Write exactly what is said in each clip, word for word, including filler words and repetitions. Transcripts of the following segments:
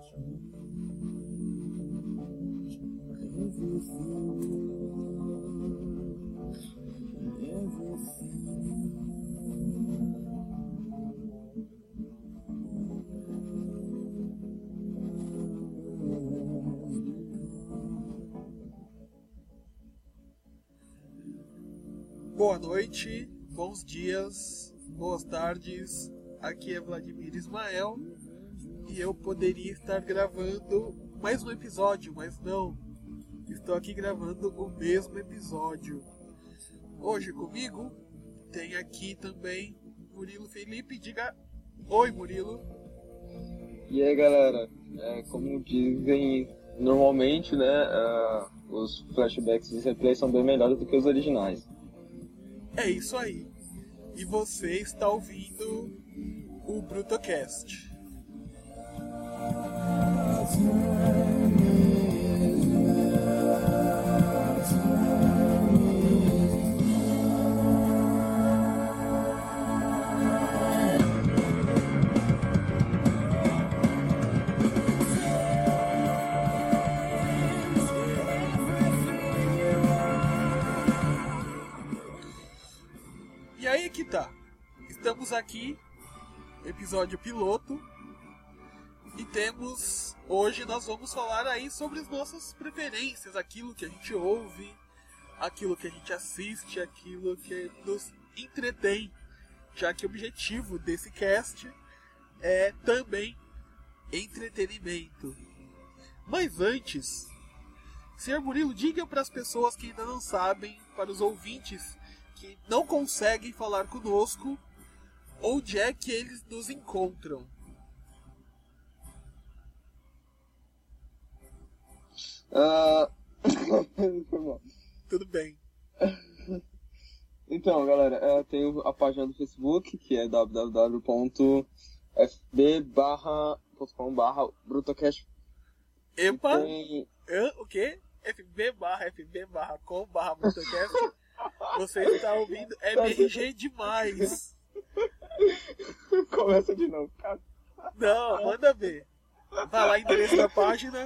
Boa noite, bons dias, boas tardes, aqui é Vladimir Ismael e eu poderia estar gravando mais um episódio, mas não, estou aqui gravando o mesmo episódio. Hoje comigo tem aqui também Murilo Felipe, diga oi Murilo. E aí galera, é, como dizem normalmente, né, uh, os flashbacks dos replays são bem melhores do que os originais. É isso aí. E você está ouvindo o Brutocast. E aí que tá. Estamos aqui, episódio piloto, e temos, hoje nós vamos falar aí sobre as nossas preferências, aquilo que a gente ouve, aquilo que a gente assiste, aquilo que nos entretém, já que o objetivo desse cast é também entretenimento. Mas antes, senhor Murilo, diga para as pessoas que ainda não sabem, para os ouvintes que não conseguem falar conosco, onde é que eles nos encontram? Uh... Tudo bem. Então, galera, eu tenho a página do Facebook, que é w w w ponto f b barra brutocast. Epa! Tem... Hã? O quê? fb barra fb barra com barra brutocast. Você está ouvindo M R G demais. Começa de novo, cara. Não, manda ver. Vai lá, endereço da página.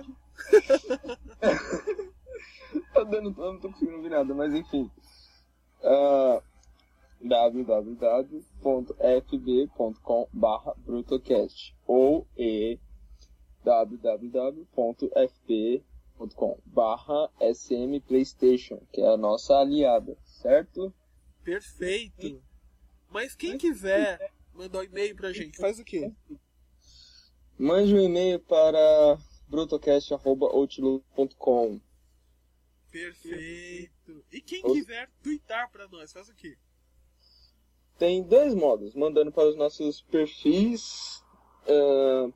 Eu não tô, não tô conseguindo ouvir nada, mas enfim. Uh, w w w ponto f b ponto com barra brutocast ou e w w w ponto f b ponto com barra s m playstation, que é a nossa aliada, certo? Perfeito. Mas quem quiser mandar um e-mail pra gente, faz o quê? Mande um e-mail para brutocast arroba outlook ponto com. Perfeito. E quem quiser twittar pra nós, faz o quê? Tem dois modos, mandando para os nossos perfis, uh,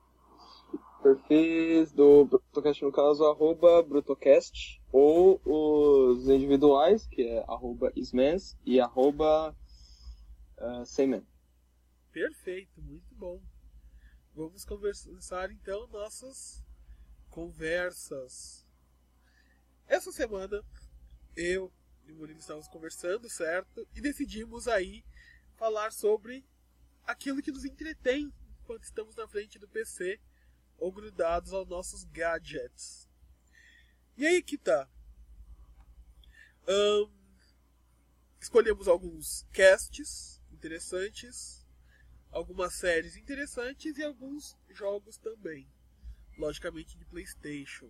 perfis do Brutocast, no caso, arroba Brutocast, ou os individuais, que é arroba Ismans e arroba uh, Seyman. Perfeito, muito bom. Vamos conversar então nossas conversas. Essa semana, eu e o Murilo estávamos conversando, certo? E decidimos aí falar sobre aquilo que nos entretém enquanto estamos na frente do P C ou grudados aos nossos gadgets. E aí que tá. Um, escolhemos alguns casts interessantes, algumas séries interessantes e alguns jogos também. Logicamente de PlayStation.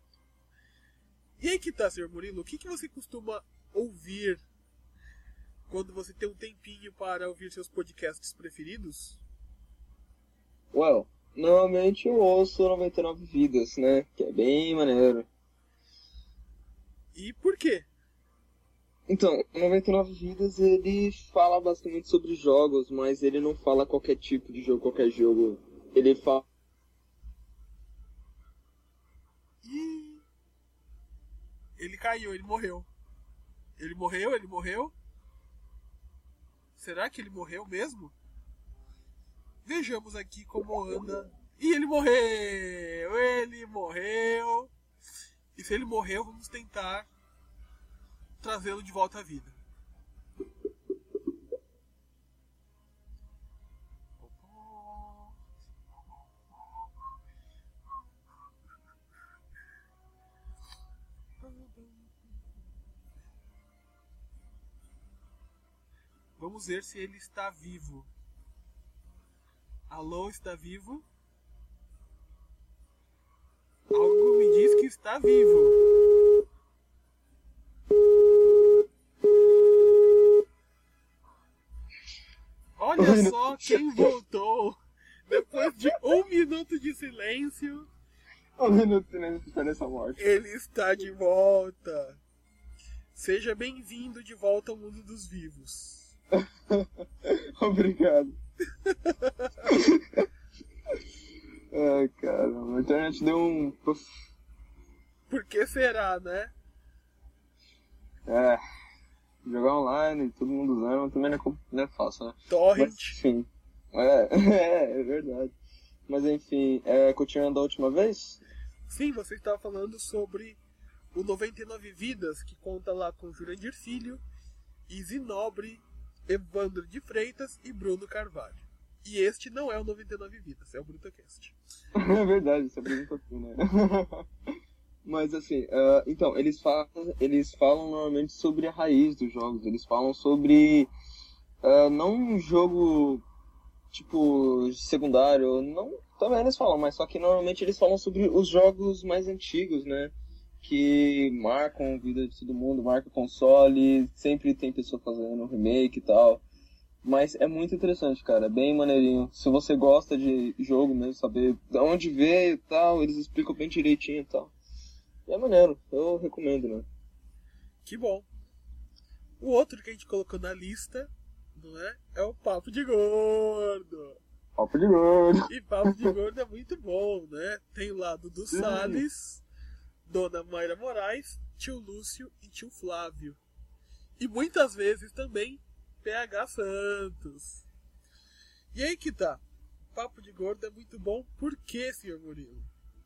E aí que tá, senhor Murilo, o que, que você costuma ouvir quando você tem um tempinho para ouvir seus podcasts preferidos? Well, normalmente eu ouço noventa e nove Vidas, né? Que é bem maneiro. E por quê? Então, noventa e nove Vidas, ele fala basicamente sobre jogos, mas ele não fala qualquer tipo de jogo, qualquer jogo. Ele fala... Ih, ele caiu, ele morreu. Ele morreu, ele morreu? Será que ele morreu mesmo? Vejamos aqui como anda. Ih, ele morreu! Ele morreu! E se ele morreu, vamos tentar trazê-lo de volta à vida. Vamos ver se ele está vivo. Alô, está vivo? Algo me diz que está vivo. Olha só quem voltou. Depois de um minuto de silêncio. Um minuto de silêncio espera essa morte. Ele está de volta. Seja bem-vindo de volta ao mundo dos vivos. Obrigado. Ai, caramba, a internet deu um... Por que será, né? É, jogar online, todo mundo usando, também não é, não é fácil, né? Torrent. Mas, enfim, é, é, é verdade. Mas enfim, é, continuando a última vez? Sim, você estava falando sobre o noventa e nove Vidas, que conta lá com Jurandir Filho, Izzy Nobre, Evandro de Freitas e Bruno Carvalho. E este não é o noventa e nove Vidas, é o BrutoCast. É verdade, você apresentou aqui, né? Mas assim, uh, então, eles falam, eles falam normalmente sobre a raiz dos jogos, eles falam sobre uh, não um jogo tipo secundário, não, também eles falam, mas só que normalmente eles falam sobre os jogos mais antigos, né? Que marcam a vida de todo mundo, marcam console, sempre tem pessoa fazendo remake e tal. Mas é muito interessante, cara, é bem maneirinho. Se você gosta de jogo mesmo, saber de onde veio e tal, eles explicam bem direitinho e tal. E é maneiro, eu recomendo, né? Que bom. O outro que a gente colocou na lista, não é? É o Papo de Gordo. Papo de Gordo. E Papo de Gordo é muito bom, né? Tem o lado do Salles, Dona Mayra Moraes, Tio Lúcio e Tio Flávio. E muitas vezes também P H Santos. E aí que tá. Papo de Gordo é muito bom. Por que, senhor Murilo?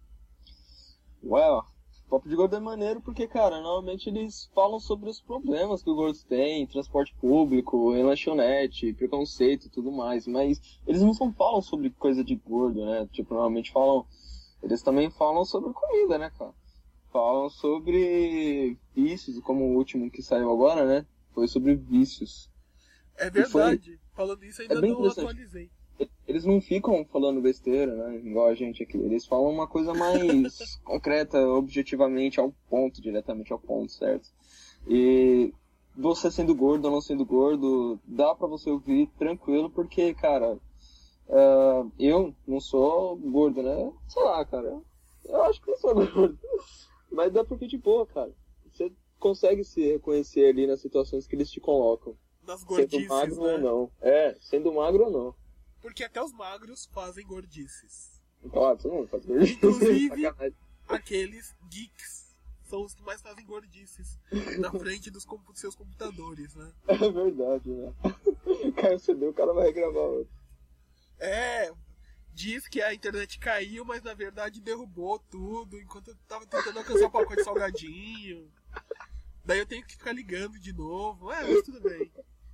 Well, Papo de Gordo é maneiro porque, cara, normalmente eles falam sobre os problemas que o gordo tem, transporte público, em lanchonete, preconceito e tudo mais, mas eles não só falam sobre coisa de gordo, né? Tipo, normalmente falam... Eles também falam sobre comida, né, cara? Falam sobre vícios, como o último que saiu agora, né? Foi sobre vícios. É verdade. Falando isso, ainda é bem não atualizei. Eles não ficam falando besteira, né? Igual a gente aqui. Eles falam uma coisa mais concreta, objetivamente, ao ponto, diretamente ao ponto, certo? E você sendo gordo ou não sendo gordo, dá pra você ouvir tranquilo, porque, cara, uh, eu não sou gordo, né? Sei lá, cara. Eu acho que eu sou gordo. Mas dá pra ouvir de boa, cara. Você consegue se reconhecer ali nas situações que eles te colocam. Nas gordices, sendo magro, né? ou não. É, sendo magro ou não. Porque até os magros fazem gordices. Claro, todo mundo faz gordices. Inclusive, aqueles geeks são os que mais fazem gordices na frente dos compu- seus computadores, né? É verdade, né? Caiu o C D, o cara vai regravar outro. É, diz que a internet caiu, mas na verdade derrubou tudo enquanto eu tava tentando alcançar o pacote de salgadinho. Daí eu tenho que ficar ligando de novo. É, mas tudo bem.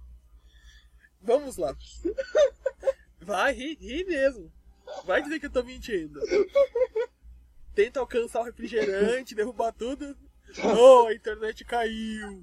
Vamos lá. Vai, ri, ri mesmo. Vai dizer que eu tô mentindo. Tenta alcançar o refrigerante, derrubar tudo. Oh, a internet caiu.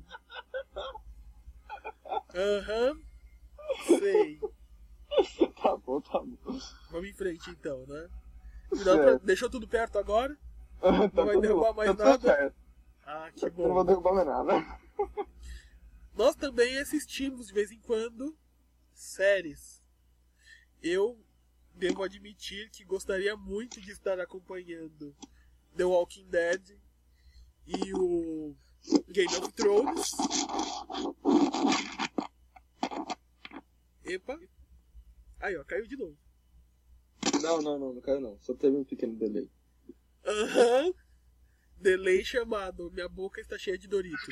Aham. Uhum. Sei. Tá bom, tá bom. Vamos em frente então, né? Cuidado pra... Deixou tudo perto agora? Não tá vai derrubar bom. mais tá nada? Certo. Ah, que Eu bom. não vou derrubar mais nada. Nós também assistimos de vez em quando séries. Eu devo admitir que gostaria muito de estar acompanhando The Walking Dead e o Game of Thrones. Epa. Aí, ó, caiu de novo. Não, não, não, não caiu não. Só teve um pequeno delay. Aham. Uhum. Delay chamado Minha boca está cheia de Doritos.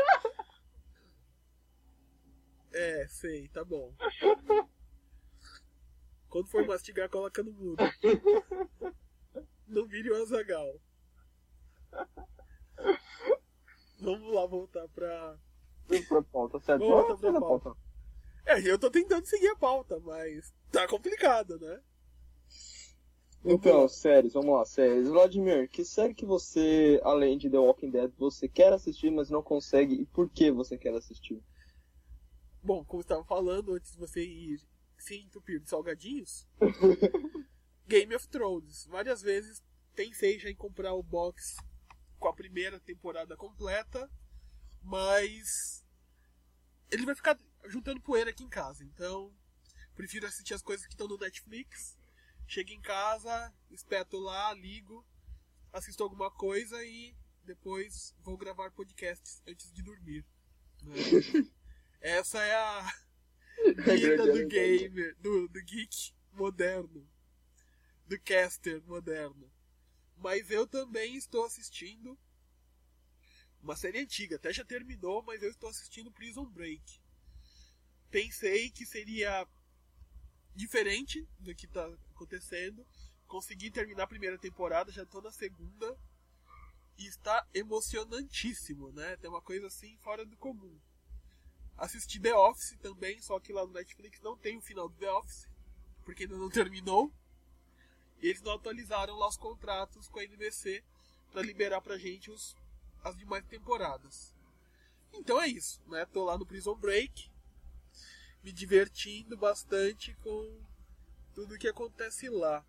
É, sei, tá bom. Quando for mastigar, coloca no mudo. Não vire o Azaghal. Vamos lá voltar pra... Pra pauta, certo? Volta pra pauta. pauta. É, eu tô tentando seguir a pauta, mas tá complicado, né? Então, séries, vamos lá, séries. Vladimir, que série que você, além de The Walking Dead, você quer assistir, mas não consegue, e por que você quer assistir? Bom, como eu estava falando, antes de você ir se entupir de salgadinhos, Game of Thrones. Várias vezes pensei já em comprar o box com a primeira temporada completa, mas ele vai ficar juntando poeira aqui em casa, então prefiro assistir as coisas que estão no Netflix. Chego em casa, espeto lá, ligo, assisto alguma coisa e depois vou gravar podcasts antes de dormir. Né? Essa é a vida do gamer, do, do geek moderno, do caster moderno. Mas eu também estou assistindo uma série antiga, até já terminou, mas eu estou assistindo Prison Break. Pensei que seria diferente do que está acontecendo. Consegui terminar a primeira temporada, já estou na segunda. E está emocionantíssimo, né? Tem uma coisa assim fora do comum. Assisti The Office também, só que lá no Netflix não tem o final do The Office, porque ainda não terminou. E eles não atualizaram lá os contratos com a N B C para liberar pra gente os, as demais temporadas. Então é isso, né? Tô lá no Prison Break, me divertindo bastante com tudo que acontece lá.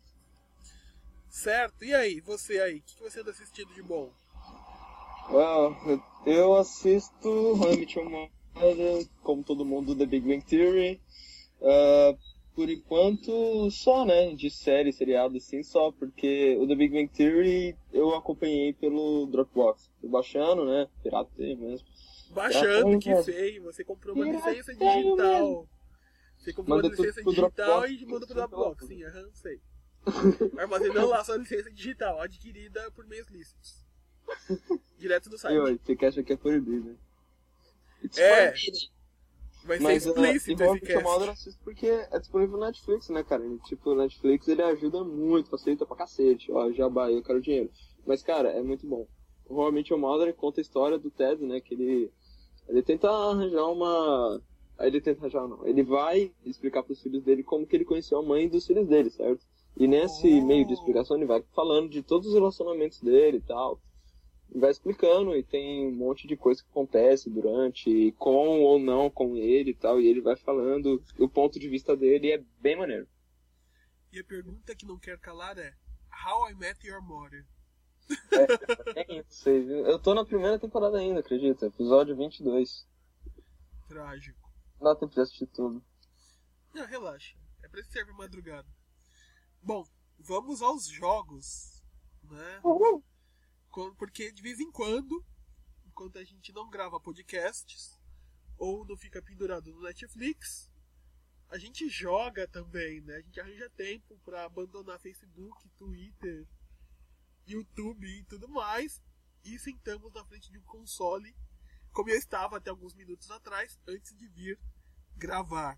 Certo? E aí, você aí? O que você anda assistindo de bom? Well, eu assisto How I Met Your Mother, como todo mundo, The Big Bang Theory. Uh, por enquanto, só, né? De série, seriado, assim, só. Porque o The Big Bang Theory eu acompanhei pelo Dropbox. Tô baixando, né? Piratei mesmo. Baixando, que feio. Você comprou uma licença digital. Você comprou Manda uma licença pro digital Dropbox, e manda pro pro Dropbox. Sim, aham, sei. Armazenando lá sua licença digital, adquirida por meios lícitos. Direto do site. E oi, você que acha que é proibido, né? It's É. forbidden. Vai ser Mas explícito uh, esse esse Mother eu cast. assisto porque é disponível no Netflix, né, cara? E, tipo, o Netflix ele ajuda muito, facilita pra cacete. Ó, jabá, eu quero dinheiro. Mas, cara, é muito bom. O How I Met Your Mother conta a história do Ted, né? Que ele, ele tenta arranjar uma... Ele tenta arranjar, não. Ele vai explicar pros filhos dele como que ele conheceu a mãe dos filhos dele, certo? E nesse Oh. meio de explicação ele vai falando de todos os relacionamentos dele e tal. E vai explicando, e tem um monte de coisa que acontece durante, com ou não com ele e tal, e ele vai falando o ponto de vista dele e é bem maneiro. E a pergunta que não quer calar é: How I Met Your Mother? É, é isso aí, viu? Eu tô na primeira temporada ainda, acredita? Episódio vinte e dois. Trágico. Não dá tempo de assistir tudo. Não, relaxa. É pra isso que serve a madrugada. Bom, vamos aos jogos, né? Uhum. Porque de vez em quando, enquanto a gente não grava podcasts ou não fica pendurado no Netflix, a gente joga também, né? A gente arranja tempo pra abandonar Facebook, Twitter, YouTube e tudo mais e sentamos na frente de um console, como eu estava até alguns minutos atrás, antes de vir gravar.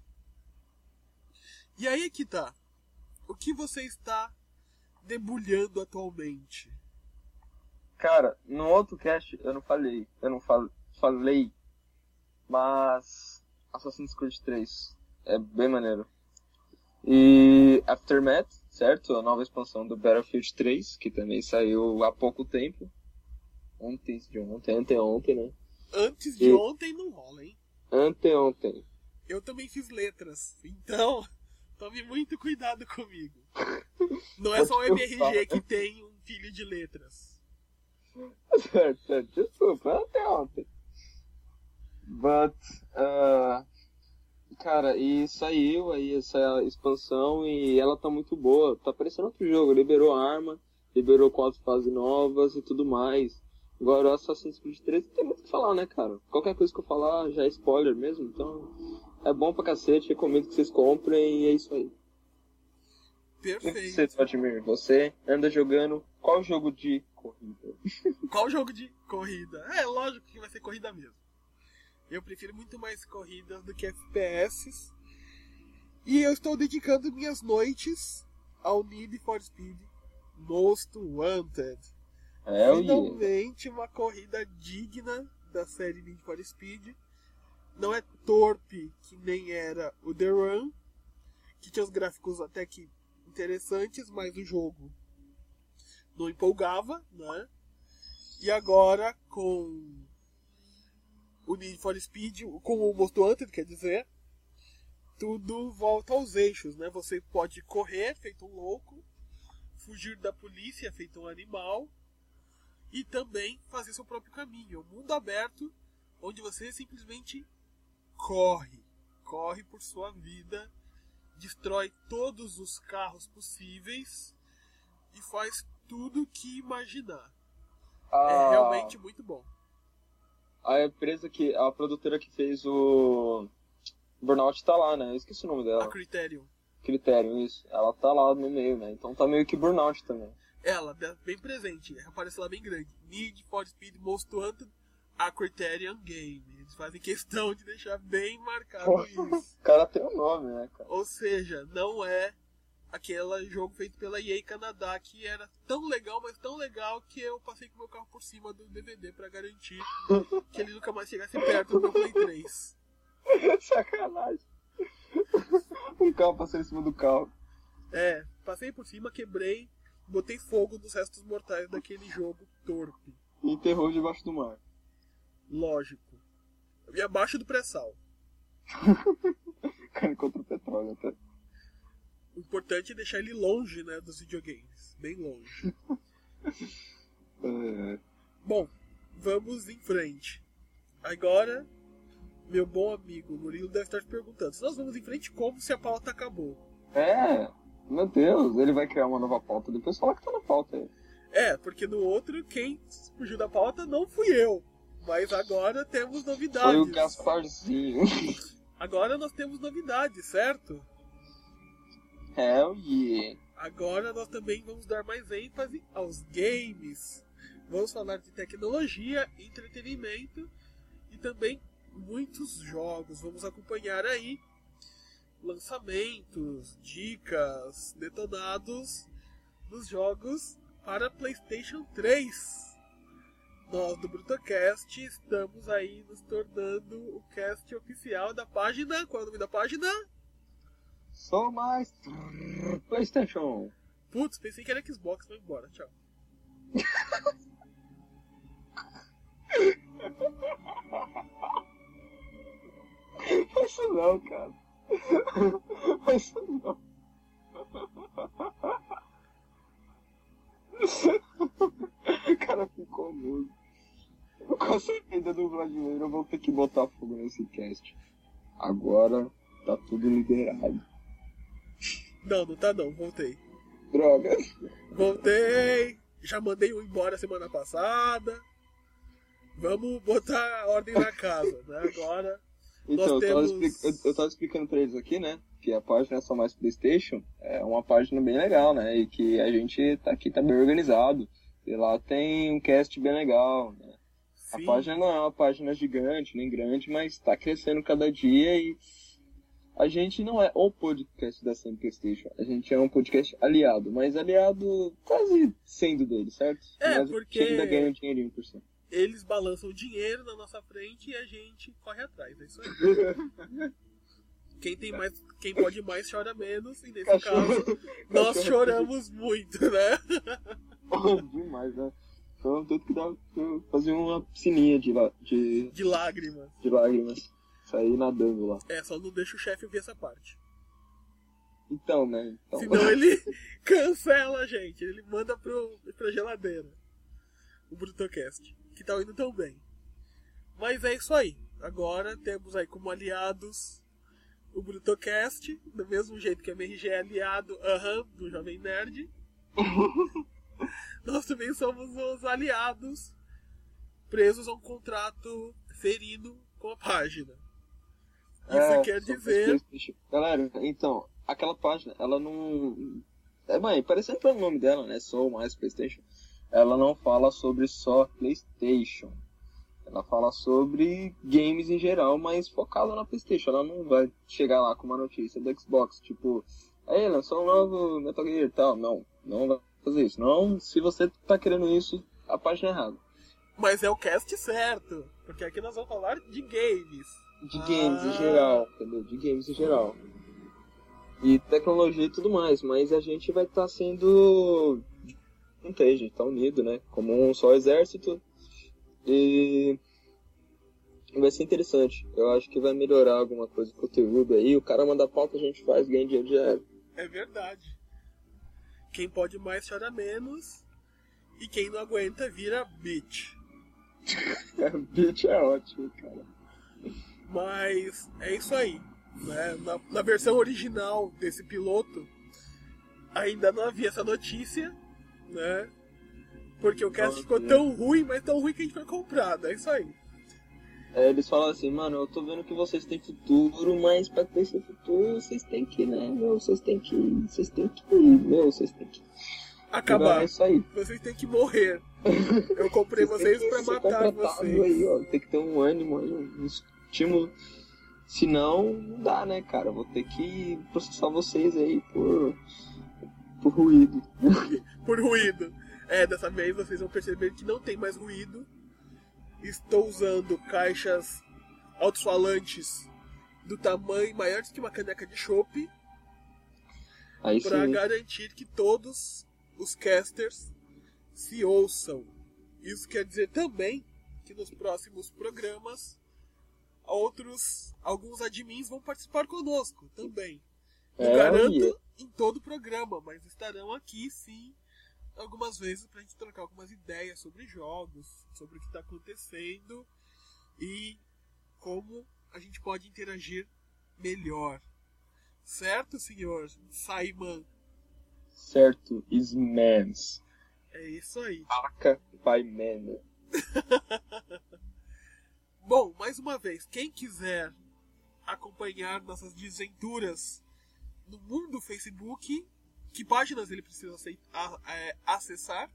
E aí que tá. O que você está debulhando atualmente? Cara, no outro cast eu não falei, eu não fal, falei, mas Assassin's Creed três é bem maneiro. E Aftermath, certo? A nova expansão do Battlefield três, que também saiu há pouco tempo. Ontem, de ontem, anteontem, né? Antes de e... ontem não rola, hein? Anteontem. Eu também fiz letras, então tome muito cuidado comigo. Não é só o M R G que tem um filho de letras. Certo, certo. Desculpa, até ontem. But, uh, cara, e saiu aí essa expansão e ela tá muito boa. Tá parecendo outro jogo. Liberou arma, liberou quatro fases novas e tudo mais. Agora o Assassin's Creed três não tem muito o que falar, né, cara? Qualquer coisa que eu falar já é spoiler mesmo. Então, é bom pra cacete. Recomendo que vocês comprem e é isso aí. Perfeito. E você, Vladimir, você anda jogando qual jogo de corrida? Qual jogo de corrida? É, lógico que vai ser corrida mesmo. Eu prefiro muito mais corridas do que F P S. E eu estou dedicando minhas noites ao Need for Speed Most Wanted. É, Finalmente uma corrida digna da série Need for Speed. Não é torpe que nem era o The Run, que tinha os gráficos até que interessantes, mas o jogo não empolgava, né? E agora com o Need for Speed com o Most Wanted, quer dizer, tudo volta aos eixos, né? Você pode correr feito um louco, fugir da polícia feito um animal e também fazer seu próprio caminho. Um mundo aberto onde você simplesmente corre, corre por sua vida, destrói todos os carros possíveis e faz tudo o que imaginar. Ah, é realmente muito bom. A empresa que, a produtora que fez o Burnout tá lá, né? Eu esqueci o nome dela. A Criterion. Criterion, isso. Ela tá lá no meio, né? Então tá meio que Burnout também. Ela, bem presente, aparece lá bem grande. Need for Speed Most Wanted, a Criterion Game. Eles fazem questão de deixar bem marcado Pô, isso. O cara tem um nome, né, cara? Ou seja, não é aquele jogo feito pela E A Canadá que era tão legal, mas tão legal que eu passei com o meu carro por cima do D V D pra garantir que ele nunca mais chegasse perto do meu Play três. Sacanagem. Um carro passou em cima do carro. É, passei por cima, quebrei, botei fogo nos restos mortais daquele jogo torpe. E enterrou debaixo do mar. Lógico. E abaixo do pré-sal. Cara, contra o petróleo até. O importante é deixar ele longe, né, dos videogames. Bem longe. É... Bom, vamos em frente. Agora, meu bom amigo Murilo deve estar se perguntando: se nós vamos em frente como se a pauta acabou? É, meu Deus, ele vai criar uma nova pauta. Depois fala que tá na pauta aí. É, porque no outro, quem fugiu da pauta não fui eu. Mas agora temos novidades. Foi o Gasparzinho. Agora nós temos novidades, certo? Hell yeah. Agora nós também vamos dar mais ênfase aos games. Vamos falar de tecnologia, entretenimento e também muitos jogos. Vamos acompanhar aí lançamentos, dicas, detonados dos jogos para PlayStation três. Nós do Brutocast estamos aí nos tornando o cast oficial da página. Qual é o nome da página? Sou mais PlayStation. Putz, pensei que era Xbox, vai embora, tchau. Isso não, cara. Isso não. O cara ficou mudo. Com a saída do Vladimir, eu vou ter que botar fogo nesse cast. Agora tá tudo liberado. Não, não tá não, voltei. Droga. Voltei. Já mandei um embora semana passada. Vamos botar a ordem na casa, né? Agora Então, nós eu, tava temos... expli- eu, eu tava explicando pra eles aqui, né? Que a página é só mais PlayStation. É uma página bem legal, né? E que a gente tá aqui, tá bem organizado. E lá tem um cast bem legal, né? A Sim. página não é uma página gigante, nem grande, mas tá crescendo cada dia e a gente não é o podcast da Sem PlayStation. A gente é um podcast aliado, mas aliado quase sendo dele, certo? É, mas porque- a gente ainda ganha um dinheirinho por cima. Eles balançam o dinheiro na nossa frente e a gente corre atrás, é isso aí. Quem tem mais, quem pode mais chora menos, e nesse Cachorro- caso nós cachorro- choramos muito, né? Demais, né? Foi um tanto que dava pra eu fazer uma piscininha de, lá, de, De lágrimas. de lágrimas. Sair nadando lá. É, só não deixa o chefe ouvir essa parte. Então, né? Então, Senão ele cancela a gente, ele manda pro, pra geladeira. O Brutocast, que tá indo tão bem. Mas é isso aí. Agora temos aí como aliados o Brutocast, do mesmo jeito que a M R G é aliado aham, do Jovem Nerd. Nós também somos os aliados presos a um contrato ferino com a página. Isso É, quer só dizer... PlayStation. Galera, então, aquela página, ela não... É, mãe, parecendo pelo nome dela, né? Sou mais PlayStation. Ela não fala sobre só PlayStation. Ela fala sobre games em geral, mas focada na PlayStation. Ela não vai chegar lá com uma notícia do Xbox, tipo... Aí, lançou um novo Metal Gear e tal. Não, não vai fazer isso. Não, se você tá querendo isso, a página é errada. Mas é o cast certo, porque aqui nós vamos falar de games. De games Ah. em geral, entendeu? De games em geral. E tecnologia e tudo mais, mas a gente vai estar sendo... Não tem, a gente tá unido, né? Como um só exército. E Vai ser interessante. Eu acho que vai melhorar alguma coisa do conteúdo aí. O cara manda pauta, a gente faz, ganha dinheiro de dinheiro. É verdade. Quem pode mais chora menos. E quem não aguenta vira bitch. Bitch é ótimo, cara. Mas é isso aí. Né? Na, na versão original desse piloto, ainda não havia essa notícia, né? Porque o cast ficou tão ruim, mas tão ruim que a gente foi comprado. É isso aí. É, eles falam assim, mano, eu tô vendo que vocês têm futuro, mas pra ter esse futuro, vocês têm que, né, meu, vocês têm que, vocês têm que, meu, vocês têm que... Acabar. É isso aí. Vocês têm que morrer. Eu comprei vocês, vocês pra matar vocês. Aí, ó, tem que ter um ânimo, um estímulo. Senão, não dá, né, cara? Eu vou ter que processar vocês aí por, por ruído. Por ruído. É, dessa vez vocês vão perceber que não tem mais ruído. Estou usando caixas alto-falantes do tamanho maior do que uma caneca de chopp para garantir que todos os casters se ouçam. Isso quer dizer também que nos próximos programas outros, alguns admins vão participar conosco também. Não é, garanto yeah. em todo o programa, mas estarão aqui sim algumas vezes pra gente trocar algumas ideias sobre jogos, sobre o que está acontecendo e como a gente pode interagir melhor. Certo, senhor Simon? Certo, Ismans. É isso aí. Paca by man. Bom, mais uma vez, quem quiser acompanhar nossas desventuras no mundo Facebook, que páginas ele precisa aceitar, é, acessar?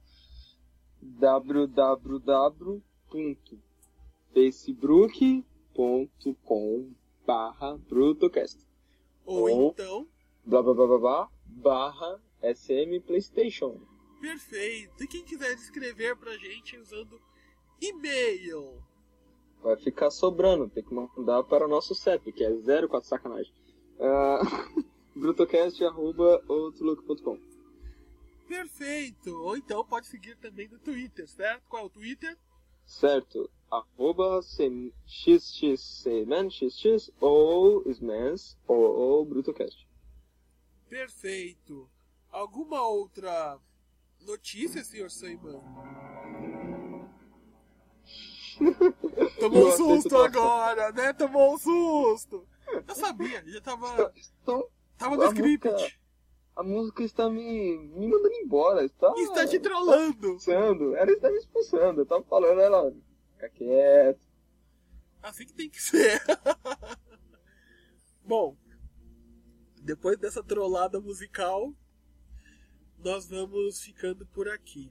w w w ponto facebook ponto com barra brutocast Ou, Ou então blá blá blá blá blá barra sm playstation. Perfeito. E quem quiser escrever pra gente usando e-mail, vai ficar sobrando, tem que mandar para o nosso C E P, que é zero quatro sacanagem. Uh, brutocast arroba outlook ponto com. Perfeito. Ou então pode seguir também no Twitter, certo? Qual é o Twitter? Certo. Arroba xxcman, xx, ou smans, ou, ou brutocast. Perfeito. Alguma outra notícia, senhor Simon? Tomou um susto agora, né? Tomou um susto. Eu sabia, já tava... Estou... Tava no script. Música, a música está me, me mandando embora. Está, está te trollando. Está ela está me expulsando. Eu tava falando, ela... Fica quieto. Assim que tem que ser. Bom, depois dessa trollada musical, nós vamos ficando por aqui.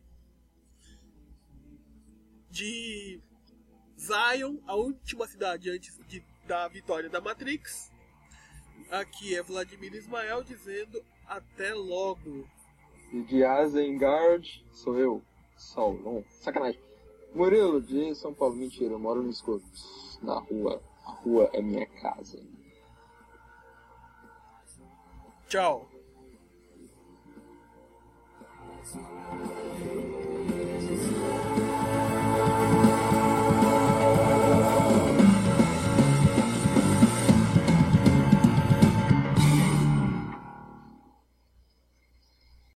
De Zion, a última cidade antes de, da vitória da Matrix. Aqui é Vladimir Ismael dizendo até logo. E de Isengard sou eu, Saulon. Sacanagem. Murilo de São Paulo. Mentira, eu moro no escuro. Na rua. A rua é minha casa. Tchau.